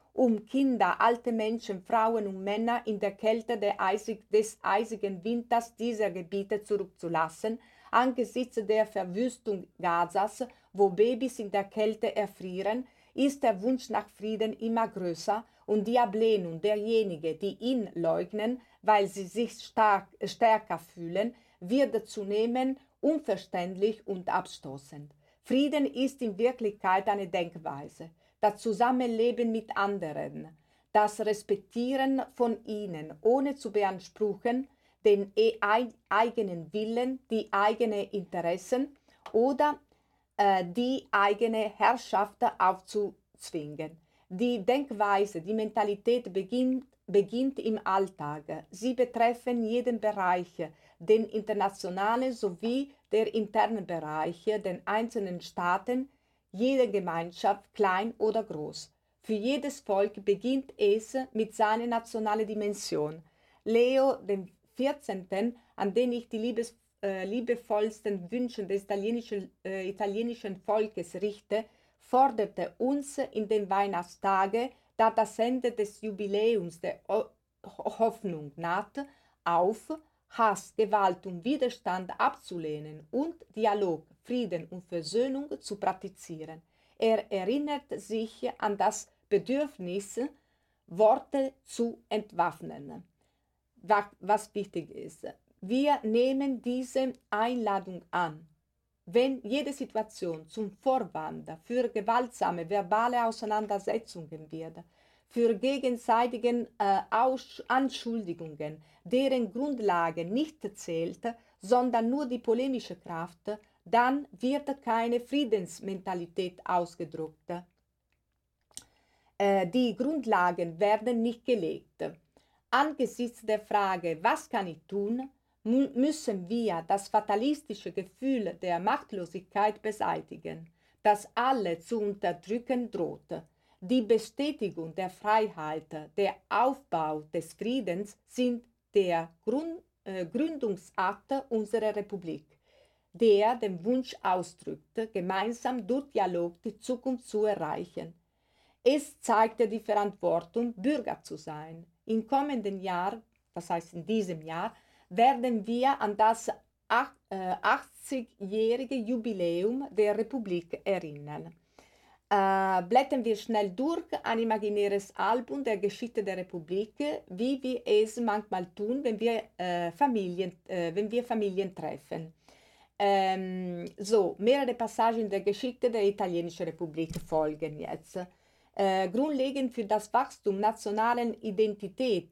Speaker 2: um Kinder, alte Menschen, Frauen und Männer in der Kälte des eisigen Winters dieser Gebiete zurückzulassen, angesichts der Verwüstung Gazas, wo Babys in der Kälte erfrieren, ist der Wunsch nach Frieden immer größer und die Ablehnung derjenigen, die ihn leugnen, weil sie sich stärker fühlen, wird zunehmend unverständlich und abstoßend. Frieden ist in Wirklichkeit eine Denkweise, das Zusammenleben mit anderen, das Respektieren von ihnen, ohne zu beanspruchen, den eigenen Willen, die eigenen Interessen oder die eigene Herrschaft aufzuzwingen. Die Denkweise, die Mentalität beginnt im Alltag. Sie betreffen jeden Bereich, den internationalen sowie der internen Bereich, den einzelnen Staaten, jede Gemeinschaft, klein oder groß. Für jedes Volk beginnt es mit seiner nationalen Dimension. Leo XIV., an den ich die liebevollsten Wünsche des italienischen Volkes richte, forderte uns in den Weihnachtstagen, da das Ende des Jubiläums der Hoffnung naht, auf, Hass, Gewalt und Widerstand abzulehnen und Dialog, Frieden und Versöhnung zu praktizieren. Er erinnert sich an das Bedürfnis, Worte zu entwaffnen. Was wichtig ist, wir nehmen diese Einladung an. Wenn jede Situation zum Vorwand für gewaltsame verbale Auseinandersetzungen wird, für gegenseitige Anschuldigungen, deren Grundlage nicht zählt, sondern nur die polemische Kraft, dann wird keine Friedensmentalität ausgedrückt. Die Grundlagen werden nicht gelegt. Angesichts der Frage, was kann ich tun, müssen wir das fatalistische Gefühl der Machtlosigkeit beseitigen, das alle zu unterdrücken droht. Die Bestätigung der Freiheit, der Aufbau des Friedens sind der Gründungsakt unserer Republik, der den Wunsch ausdrückt, gemeinsam durch Dialog die Zukunft zu erreichen. Es zeigte die Verantwortung, Bürger zu sein. Im kommenden Jahr, das heißt in diesem Jahr, werden wir an das 80-jährige Jubiläum der Republik erinnern. Blättern wir schnell durch ein imaginäres Album der Geschichte der Republik, wie wir es manchmal tun, wenn wir Familien treffen. Mehrere Passagen der Geschichte der italienischen Republik folgen jetzt. Grundlegend für das Wachstum nationalen Identität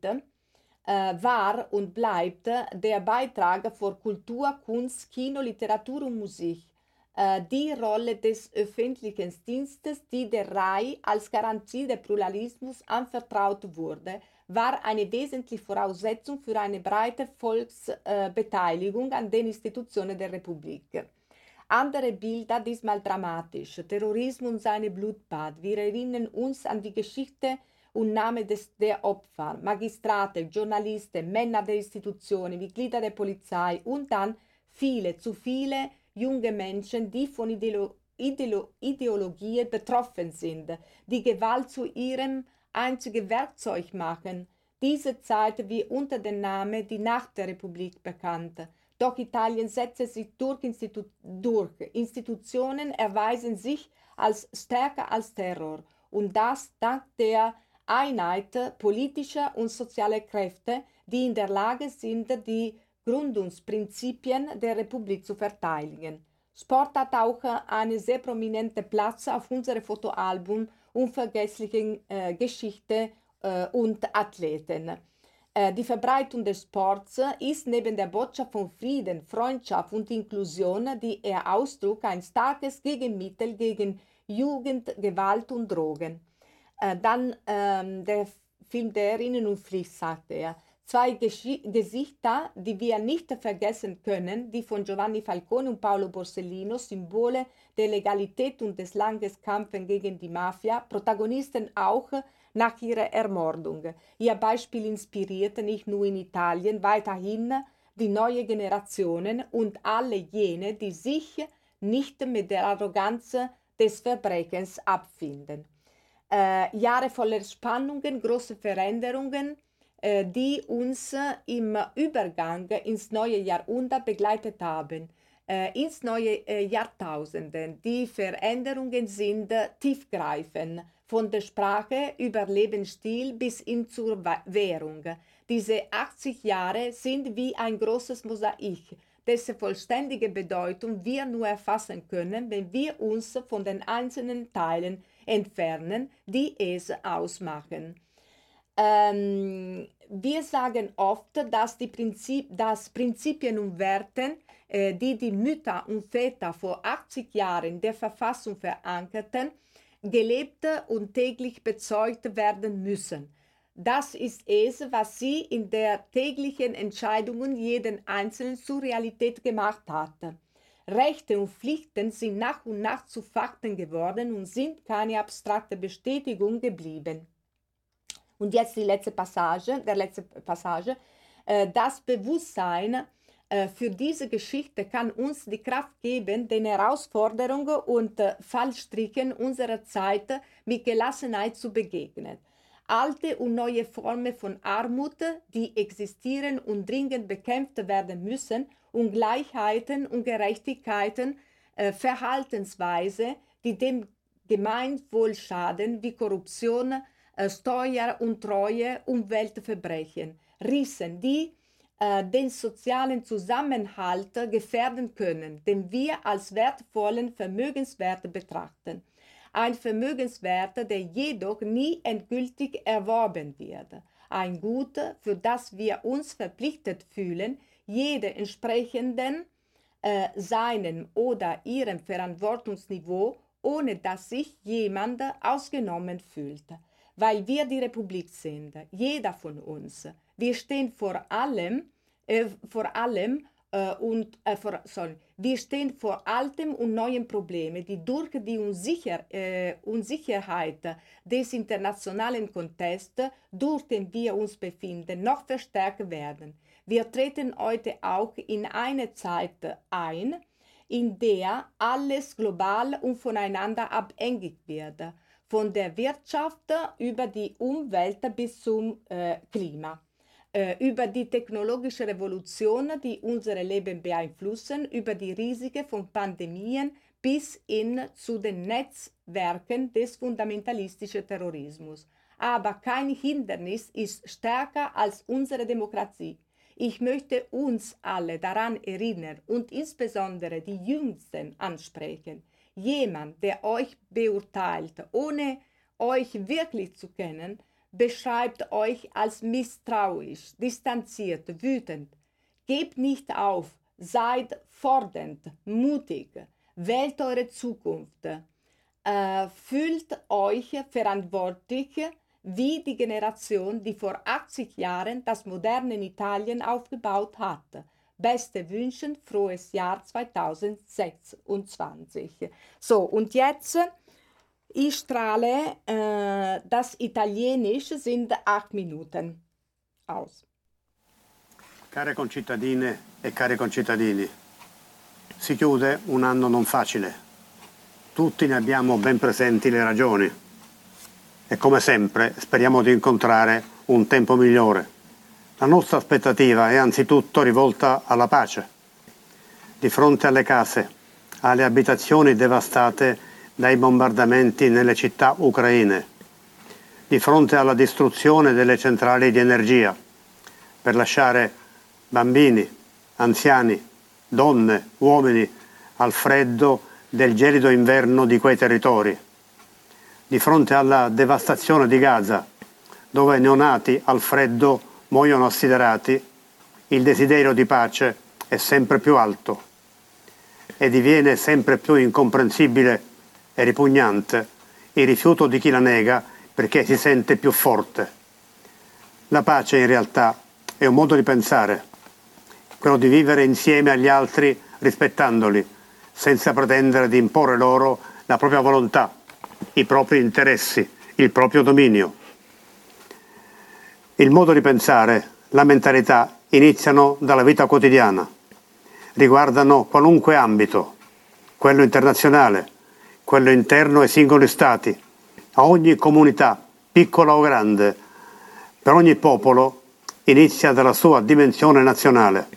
Speaker 2: war und bleibt der Beitrag für Kultur, Kunst, Kino, Literatur und Musik. Die Rolle des öffentlichen Dienstes, die der RAI als Garantie des Pluralismus anvertraut wurde, war eine wesentliche Voraussetzung für eine breite Volksbeteiligung an den Institutionen der Republik. Andere Bilder, diesmal dramatisch, Terrorismus und seine Blutbad. Wir erinnern uns an die Geschichte und Namen der Opfer, Magistrate, Journalisten, Männer der Institutionen, Mitglieder der Polizei und dann zu viele junge Menschen, die von Ideologien betroffen sind, die Gewalt zu ihrem einzigen Werkzeug machen. Diese Zeit wird unter dem Namen die Nacht der Republik bekannt. Doch Italien setzte sich durch. Institutionen erweisen sich als stärker als Terror. Und das dank der Einheit politischer und sozialer Kräfte, die in der Lage sind, die Gründungsprinzipien der Republik zu verteidigen. Sport hat auch einen sehr prominenten Platz auf unserem Fotoalbum Unvergessliche Geschichte und Athleten. Die Verbreitung des Sports ist neben der Botschaft von Frieden, Freundschaft und Inklusion, die er ausdrückt, ein starkes Gegenmittel gegen Jugend, Gewalt und Drogen. Dann der Film der Erinnerung und Pflicht, sagt er. Zwei Gesichter, die wir nicht vergessen können, die von Giovanni Falcone und Paolo Borsellino, Symbole der Legalität und des langen Kampfes gegen die Mafia, Protagonisten auch nach ihrer Ermordung. Ihr Beispiel inspiriert nicht nur in Italien, weiterhin die neue Generationen und alle jene, die sich nicht mit der Arroganz des Verbrechens abfinden. Jahre voller Spannungen, große Veränderungen, die uns im Übergang ins neue Jahrhundert begleitet haben, ins neue Jahrtausende. Die Veränderungen sind tiefgreifend, von der Sprache über Lebensstil bis hin zur Währung. Diese 80 Jahre sind wie ein großes Mosaik, dessen vollständige Bedeutung wir nur erfassen können, wenn wir uns von den einzelnen Teilen entfernen, die es ausmachen. Wir sagen oft, dass Prinzipien und Werte, die die Mütter und Väter vor 80 Jahren in der Verfassung verankerten, gelebt und täglich bezeugt werden müssen. Das ist es, was sie in der täglichen Entscheidungen jeden Einzelnen zur Realität gemacht hat. Rechte und Pflichten sind nach und nach zu Fakten geworden und sind keine abstrakte Bestätigung geblieben. Und jetzt der letzte Passage. Das Bewusstsein für diese Geschichte kann uns die Kraft geben, den Herausforderungen und Fallstrichen unserer Zeit mit Gelassenheit zu begegnen. Alte und neue Formen von Armut, die existieren und dringend bekämpft werden müssen, Ungleichheiten und Gerechtigkeiten, Verhaltensweise, die dem Gemeinwohl schaden, wie Korruption, Steueruntreue, Umweltverbrechen, Rissen, die den sozialen Zusammenhalt gefährden können, den wir als wertvollen Vermögenswert betrachten. Ein Vermögenswert, der jedoch nie endgültig erworben wird. Ein Gut, für das wir uns verpflichtet fühlen, jede entsprechenden seinem oder ihrem Verantwortungsniveau, ohne dass sich jemand ausgenommen fühlt. Weil wir die Republik sind, jeder von uns. Wir stehen vor altem und neuen Problemen, die durch die Unsicherheit des internationalen Kontexts, durch den wir uns befinden, noch verstärkt werden. Wir treten heute auch in eine Zeit ein, in der alles global und voneinander abhängig wird, von der Wirtschaft über die Umwelt bis zum Klima. Über die technologische Revolution, die unser Leben beeinflussen, über die Risiken von Pandemien bis hin zu den Netzwerken des fundamentalistischen Terrorismus. Aber kein Hindernis ist stärker als unsere Demokratie. Ich möchte uns alle daran erinnern und insbesondere die Jüngsten ansprechen. Jemand, der euch beurteilt, ohne euch wirklich zu kennen, beschreibt euch als misstrauisch, distanziert, wütend. Gebt nicht auf, seid fordernd, mutig, wählt eure Zukunft, fühlt euch verantwortlich wie die Generation, die vor 80 Jahren das moderne Italien aufgebaut hat. Beste Wünschen, frohes Jahr 2026. So, und jetzt... Ich strahle das Italienisch, sind 8 Minuten aus.
Speaker 6: Care concittadine e cari concittadini, si chiude un anno non facile. Tutti ne abbiamo ben presenti le ragioni e come sempre speriamo di incontrare un tempo migliore. La nostra aspettativa è anzitutto rivolta alla pace. Di fronte alle case, alle abitazioni devastate dai bombardamenti nelle città ucraine, di fronte alla distruzione delle centrali di energia, per lasciare bambini, anziani, donne, uomini al freddo del gelido inverno di quei territori, di fronte alla devastazione di Gaza, dove neonati al freddo muoiono assiderati, il desiderio di pace è sempre più alto e diviene sempre più incomprensibile e ripugnante il rifiuto di chi la nega perché si sente più forte. La pace in realtà è un modo di pensare, quello di vivere insieme agli altri rispettandoli, senza pretendere di imporre loro la propria volontà, i propri interessi, il proprio dominio. Il modo di pensare, la mentalità iniziano dalla vita quotidiana, riguardano qualunque ambito, quello internazionale, quello interno ai singoli stati, a ogni comunità, piccola o grande, per ogni popolo, inizia dalla sua dimensione nazionale.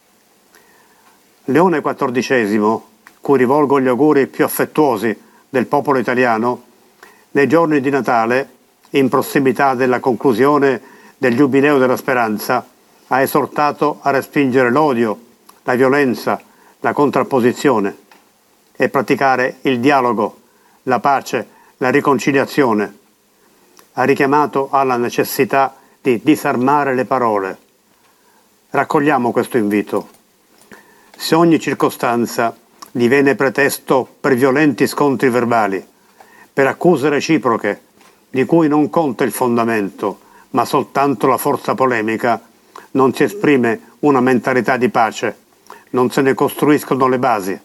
Speaker 6: Leone XIV, cui rivolgo gli auguri più affettuosi del popolo italiano, nei giorni di Natale, in prossimità della conclusione del Giubileo della Speranza, ha esortato a respingere l'odio, la violenza, la contrapposizione e praticare il dialogo, la pace, la riconciliazione. Ha richiamato alla necessità di disarmare le parole. Raccogliamo questo invito. Se ogni circostanza diviene pretesto per violenti scontri verbali, per accuse reciproche, di cui non conta il fondamento, ma soltanto la forza polemica, non si esprime una mentalità di pace, non se ne costruiscono le basi.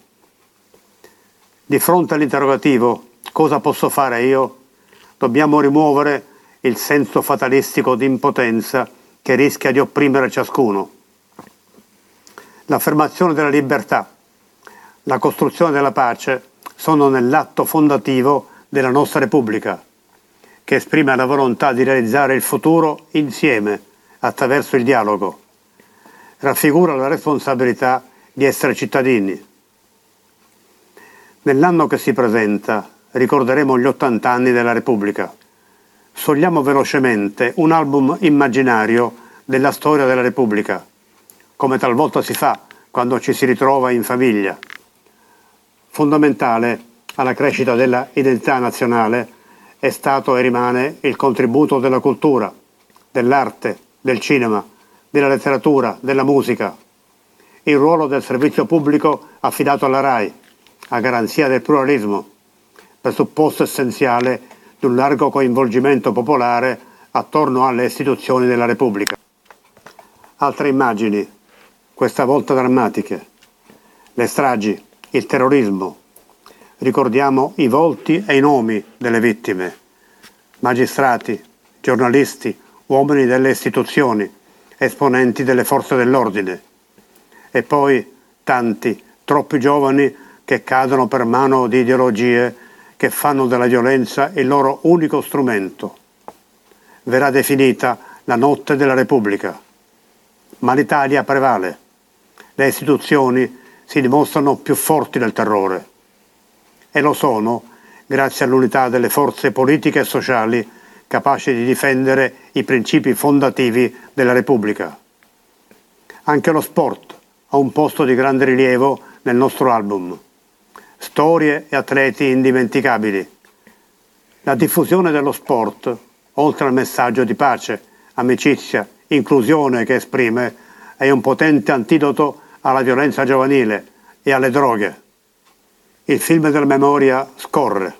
Speaker 6: Di fronte all'interrogativo «cosa posso fare io?», dobbiamo rimuovere il senso fatalistico di impotenza che rischia di opprimere ciascuno. L'affermazione della libertà, la costruzione della pace sono nell'atto fondativo della nostra Repubblica, che esprime la volontà di realizzare il futuro insieme, attraverso il dialogo. Raffigura la responsabilità di essere cittadini. Nell'anno che si presenta ricorderemo gli 80 anni della Repubblica. Sfogliamo velocemente un album immaginario della storia della Repubblica, come talvolta si fa quando ci si ritrova in famiglia. Fondamentale alla crescita della identità nazionale è stato e rimane il contributo della cultura, dell'arte, del cinema, della letteratura, della musica. Il ruolo del servizio pubblico affidato alla RAI, a garanzia del pluralismo, presupposto essenziale di un largo coinvolgimento popolare attorno alle istituzioni della Repubblica. Altre immagini, questa volta drammatiche. Le stragi, il terrorismo. Ricordiamo i volti e i nomi delle vittime. Magistrati, giornalisti, uomini delle istituzioni, esponenti delle forze dell'ordine. E poi tanti, troppi giovani che cadono per mano di ideologie che fanno della violenza il loro unico strumento. Verrà definita la notte della Repubblica. Ma l'Italia prevale. Le istituzioni si dimostrano più forti del terrore. E lo sono grazie all'unità delle forze politiche e sociali capaci di difendere i principi fondativi della Repubblica. Anche lo sport ha un posto di grande rilievo nel nostro album. Storie e atleti indimenticabili. La diffusione dello sport, oltre al messaggio di pace, amicizia, inclusione che esprime, è un potente antidoto alla violenza giovanile e alle droghe. Il film della memoria scorre.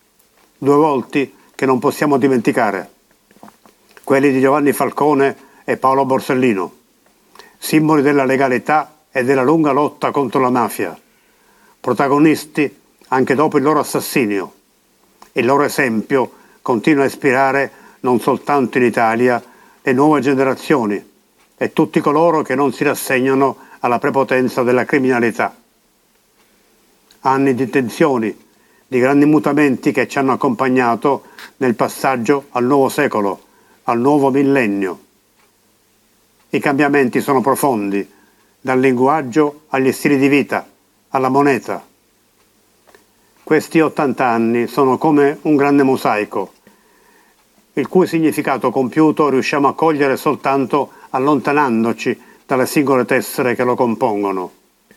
Speaker 6: 2 volti che non possiamo dimenticare. Quelli di Giovanni Falcone e Paolo Borsellino, simboli della legalità e della lunga lotta contro la mafia, protagonisti anche dopo il loro assassinio. Il loro esempio continua a ispirare non soltanto in Italia le nuove generazioni e tutti coloro che non si rassegnano alla prepotenza della criminalità. Anni di tensioni, di grandi mutamenti che ci hanno accompagnato nel passaggio al nuovo secolo, al nuovo millennio. I cambiamenti sono profondi, dal linguaggio agli stili di vita, alla moneta. Questi 80 anni sono come un grande mosaico, il cui significato compiuto riusciamo a cogliere soltanto allontanandoci dalle singole tessere che lo compongono.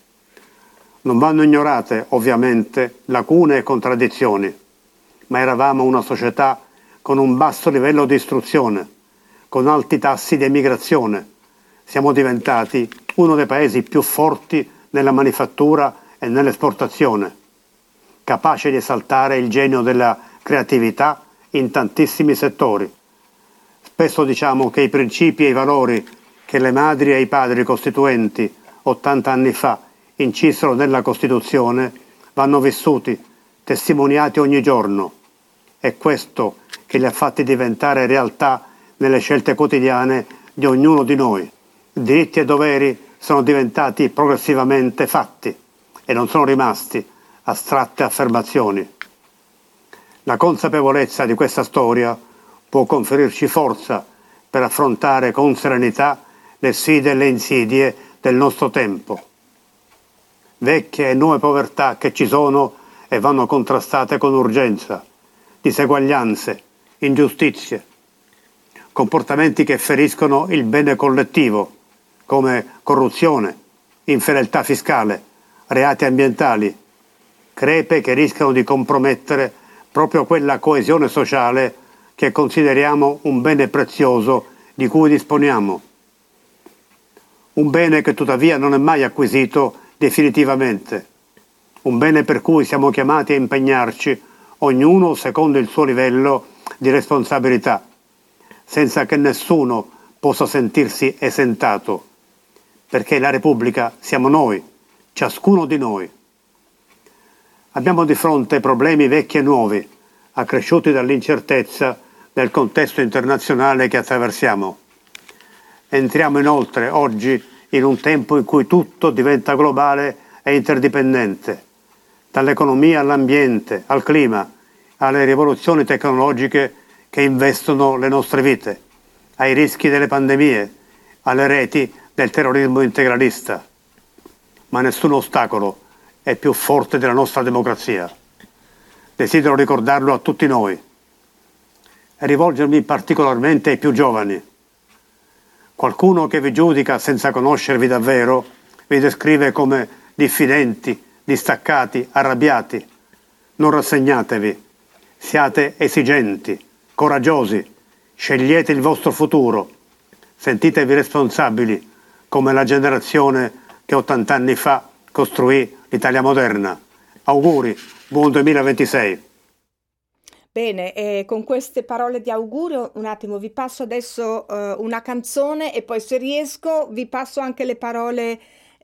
Speaker 6: Non vanno ignorate, ovviamente, lacune e contraddizioni, ma eravamo una società con un basso livello di istruzione, con alti tassi di emigrazione. Siamo diventati uno dei paesi più forti nella manifattura e nell'esportazione, capace di esaltare il genio della creatività in tantissimi settori. Spesso diciamo che i principi e i valori che le madri e i padri costituenti 80 anni fa incisero nella Costituzione vanno vissuti, testimoniati ogni giorno. È questo che li ha fatti diventare realtà nelle scelte quotidiane di ognuno di noi. Diritti e doveri sono diventati progressivamente fatti e non sono rimasti astratte affermazioni. La consapevolezza di questa storia può conferirci forza per affrontare con serenità le sfide e le insidie del nostro tempo. Vecchie e nuove povertà che ci sono e vanno contrastate con urgenza, diseguaglianze, ingiustizie, comportamenti che feriscono il bene collettivo, come corruzione, infedeltà fiscale, reati ambientali, crepe che rischiano di compromettere proprio quella coesione sociale che consideriamo un bene prezioso di cui disponiamo. Un bene che tuttavia non è mai acquisito definitivamente, un bene per cui siamo chiamati a impegnarci, ognuno secondo il suo livello di responsabilità, senza che nessuno possa sentirsi esentato, perché la Repubblica siamo noi, ciascuno di noi. Abbiamo di fronte problemi vecchi e nuovi, accresciuti dall'incertezza del contesto internazionale che attraversiamo. Entriamo inoltre oggi in un tempo in cui tutto diventa globale e interdipendente, dall'economia all'ambiente, al clima, alle rivoluzioni tecnologiche che investono le nostre vite, ai rischi delle pandemie, alle reti del terrorismo integralista. Ma nessun ostacolo è più forte della nostra democrazia. Desidero ricordarlo a tutti noi e rivolgermi particolarmente ai più giovani. Qualcuno che vi giudica senza conoscervi davvero vi descrive come diffidenti, distaccati, arrabbiati. Non rassegnatevi, siate esigenti, coraggiosi, scegliete il vostro futuro, sentitevi responsabili come la generazione che 80 anni fa costruì l'Italia moderna. Auguri, buon 2026.
Speaker 2: Bene, con queste parole di augurio un attimo vi passo adesso una canzone e poi se riesco vi passo anche le parole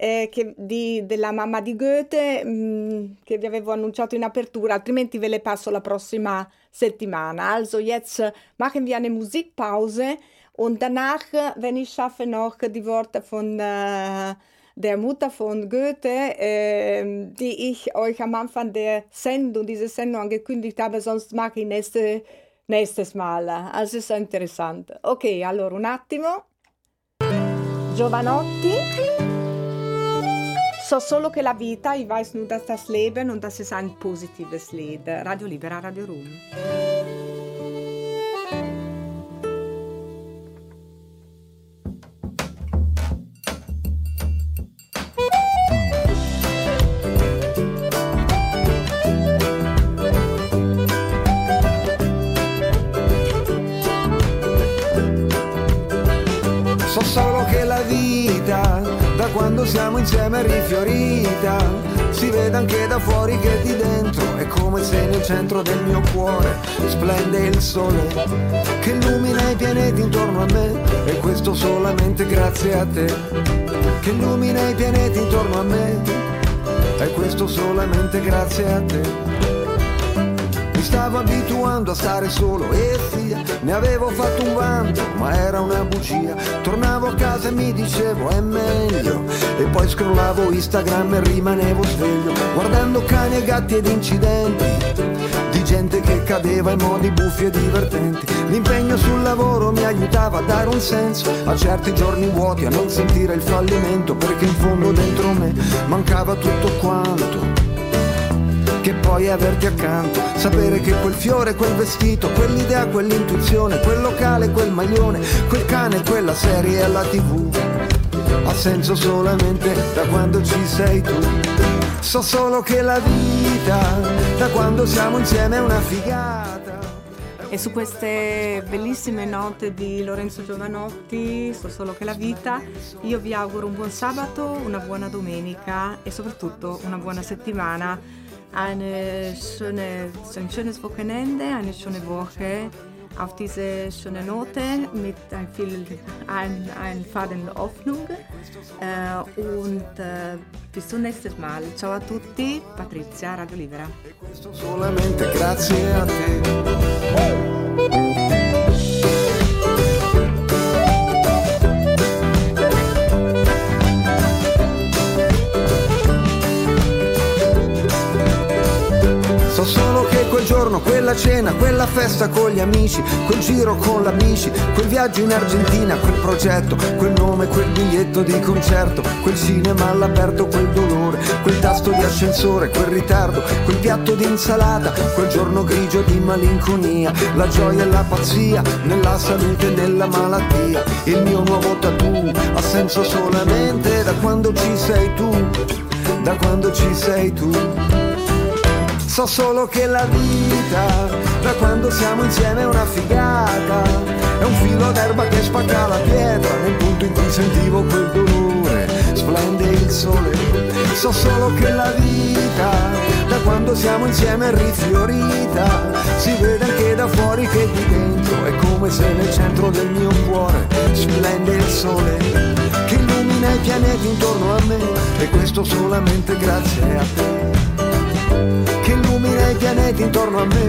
Speaker 2: della mamma di Goethe che vi avevo annunciato in apertura, altrimenti ve le passo la prossima settimana. Also jetzt machen wir eine Musikpause und danach, wenn ich schaffe, noch die Worte von der Mutter von Goethe, die ich euch am Anfang der Sendung, diese Sendung angekündigt habe, sonst mache ich nächstes Mal. Also ist interessant. Ok, allora un attimo. Giovanotti. So solo che la vita, ich weiß nur, dass das Leben und das ist ein positives Lied. Radio Libera, Radio Rum.
Speaker 3: So solo che la vita, da quando siamo insieme è rifiorita, si vede anche da fuori che di dentro è come se nel centro del mio cuore splende il sole che illumina i pianeti intorno a me, e questo solamente grazie a te, che illumina i pianeti intorno a me, e questo solamente grazie a te. Mi stavo abituando a stare solo e via, ne avevo fatto un vanto ma era una bugia, tornavo a casa e mi dicevo è meglio, e poi scrollavo Instagram e rimanevo sveglio, guardando cani e gatti ed incidenti di gente che cadeva in modi buffi e divertenti. L'impegno sul lavoro mi aiutava a dare un senso a certi giorni vuoti, a non sentire il fallimento, perché in fondo dentro me mancava tutto quanto, che poi averti accanto, sapere che quel fiore, quel vestito, quell'idea, quell'intuizione, quel locale, quel maglione, quel cane, quella serie alla TV ha senso solamente da quando ci sei tu. So solo che la vita, da quando siamo insieme è una figata.
Speaker 2: E su queste bellissime note di Lorenzo Giovanotti, so solo che la vita, io vi auguro un buon sabato, una buona domenica e soprattutto una buona settimana. Ein schönes Wochenende, eine schöne Woche auf diese schöne Note mit ein Faden Hoffnung und bis zum nächsten Mal. Ciao a tutti, Patrizia, Radio Libera.
Speaker 3: Questo solamente grazie a te. So solo che quel giorno, quella quella cena, quella festa con gli amici, quel giro con la bici, quel viaggio in Argentina, quel progetto, quel nome, quel biglietto di concerto, quel cinema all'aperto, quel dolore, quel tasto di ascensore, quel ritardo, quel piatto di insalata, quel giorno grigio di malinconia, la gioia e la pazzia, nella salute e nella malattia. Il mio nuovo tattoo ha senso solamente da quando ci sei tu, da quando ci sei tu. So solo che la vita, da quando siamo insieme è una figata, è un filo d'erba che spacca la pietra, nel punto in cui sentivo quel dolore, splende il sole. So solo che la vita, da quando siamo insieme è rifiorita, si vede anche da fuori che di dentro è come se nel centro del mio cuore splende il sole, che illumina i pianeti intorno a me, e questo solamente grazie a te. Che illumina i pianeti intorno a me,